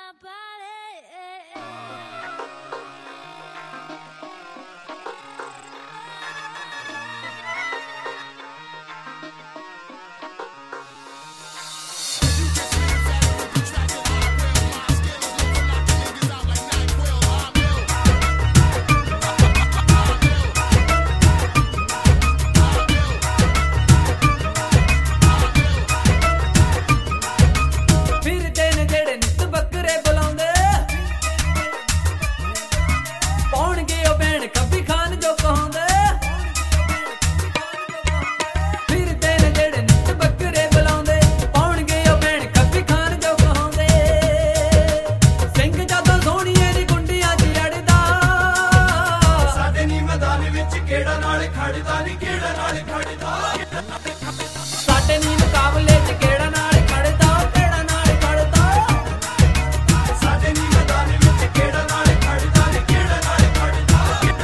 ਸਾਡੇ ਨੀ ਮੁਕਾਬਲੇ ਚ ਕਿਹੜਾ ਨਾਲ ਖੜਦਾ, ਕਿਹੜਾ ਨਾਲ ਖੜਦਾ। ਸਾਡੇ ਨੀ ਮੈਦਾਨ ਵਿੱਚ ਕਿਹੜਾ ਨਾਲ ਖੜਦਾ ਨੀ, ਕਿਹੜਾ ਨਾਲ ਖੜਦਾ।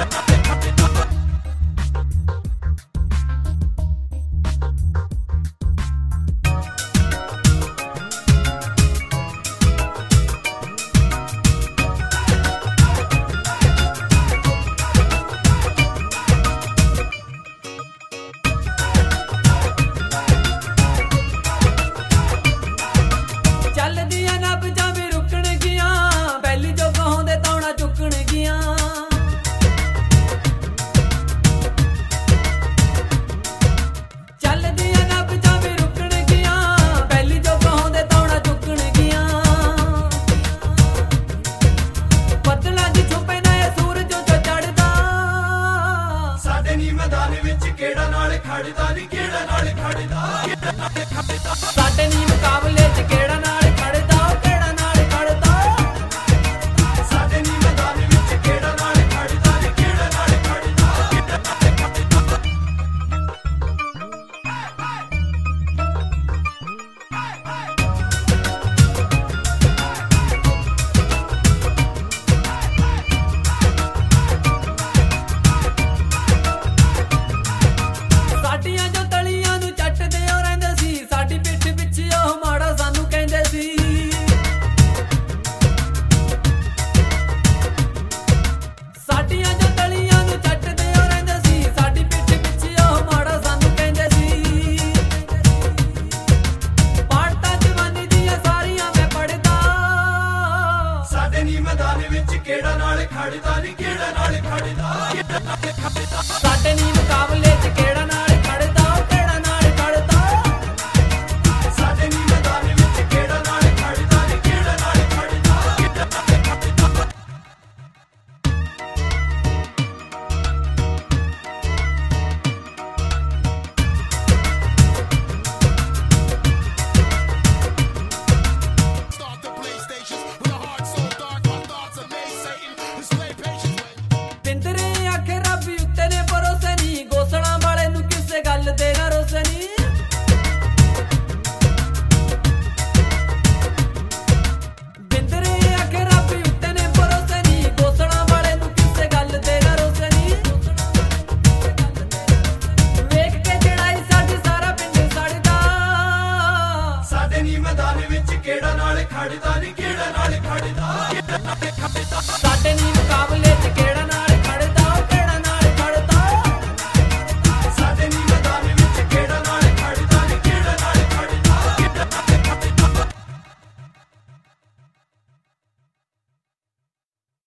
ਚੱਲਦੀਆਂ ਨਬਜ਼ਾਂ ਵੀ ਰੁਕਣਗੀਆਂ, ਪਹਿਲੀ ਜੋ ਕਹਾਉਂਦੇ ਤੌਣਾ ਚੁੱਕਣਗੀਆਂ। ਚੱਲਦੀਆਂ ਨਬਜ਼ਾਂ ਵੀ ਰੁਕਣਗੀਆਂ, ਪਹਿਲੀ ਜੋ ਕਹਾਉਂਦੇ ਤੌਣਾ ਚੁੱਕਣਗੀਆਂ। ਬੱਦਲਾਂ 'ਚ ਛੁਪੇ ਨਾ ਇਹ ਸੂਰਜ ਜੋ ਚੜ੍ਹਦਾ। ਸਾਡੇ ਨੀ ਮੈਦਾਨ ਵਿੱਚ ਕਿਹੜਾ ਨਾਲ ਖੜਦਾ ਨੀ, ਕਿਹੜਾ ਨਾਲ ਖੜਦਾ। ਸਾਡੇ ਨੀ ਮੁਕਾਬਲੇ 'ਚ ਕਿਹੜਾ ਨਾਲ ਖੜਦਾ, ਕਿਹੜਾ ਨਾਲ ਖੜਦਾ। ਸਾਡੇ ਨੀ ਮੈਦਾਨ ਵਿੱਚ ਕਿਹੜਾ ਨਾਲ ਖੜਦਾ ਨੀ, ਕਿਹੜਾ ਨਾਲ ਖੜਦਾ। ਸਾਡੀਆਂ ਜੋ ਤਲੀਆਂ ਨੂੰ ਚੱਟਦੇ ਉਹ ਰਹਿੰਦੇ ਸੀ, ਸਾਡੀ ਪਿੱਠ ਪਿੱਛੇ ਉਹ ਮਾੜਾ ਸਾਨੂੰ ਕਹਿੰਦੇ ਸੀ। ਸਾਡੀਆਂ ਜੋ ਤਲੀਆਂ ਨੂੰ ਚੱਟਦੇ ਉਹ ਰਹਿੰਦੇ ਸੀ, ਸਾਡੀ ਪਿੱਠ ਪਿੱਛੇ ਉਹ ਮਾੜਾ ਸਾਨੂੰ ਕਹਿੰਦੇ ਸੀ। ਪਾੜਤਾ ਜਵਾਨੀ ਦੀਆਂ ਸਾਰੀਆਂ ਮੈਂ ਪੜ੍ਹਦਾ। ਸਾਡੇ ਨੀ ਮੈਦਾਨ ਵਿੱਚ ਕਿਹੜਾ ਨਾਲ ਖੜਦਾ ਨੀ, ਕਿਹੜਾ ਨਾਲ ਖੜਦਾ। ਸਾਡੇ ਨੀ ਮੁਕਾਬਲੇ 'ਚ ਕਿਹੜਾ ਨਾਲ ਖੜਦਾ, ਕਿਹੜਾ ਨਾਲ ਖੜਦਾ। ਸਾਡੇ ਨੀ ਮੈਦਾਨ ਵਿੱਚ ਕਿਹੜਾ ਨਾਲ ਖੜਦਾ ਨੀ, ਕਿਹੜਾ ਨਾਲ ਖੜਦਾ। Start the PlayStations with a heart so dark, my thoughts are Satan. Display patience when ਪਿੰਦਰੇ ਆਖੇ ਰੱਬ ਉੱਤੇ ਨੇ ਭਰੋਸੇ ਨੀ, ਗੋਸਲਾਂ ਵਾਲੇ ਨੂੰ ਕਿਸੇ ਗੱਲ ਦੇ ਨਾ ਰੋਸੇ ਨੀ। ਬਿੰਦਰੇ ਆਖੇ ਰੱਬ ਉੱਤੇ ਨੇ ਭਰੋਸੇ ਨੀ, ਗੋਸਲਾਂ ਵਾਲੇ ਨੂੰ ਕਿਸੇ ਗੱਲ ਦੇ ਨਾ ਰੋਸੇ ਨੀ। ਵੇਖ ਕੇ ਚੜਾਈ ਸਾਡੀ ਸਾਰਾ ਪਿੰਡ ਸੜਦਾ। ਸਾਡੇ ਨੀ ਮੈਦਾਨ ਵਿੱਚ ਕਿਹੜਾ ਨਾਲ ਖੜਦਾ ਨੀ, ਕਿਹੜਾ ਨਾਲ ਖੜਦਾ। ਸਾਡੇ ਨੀ ਮੁਕਾਬਲੇ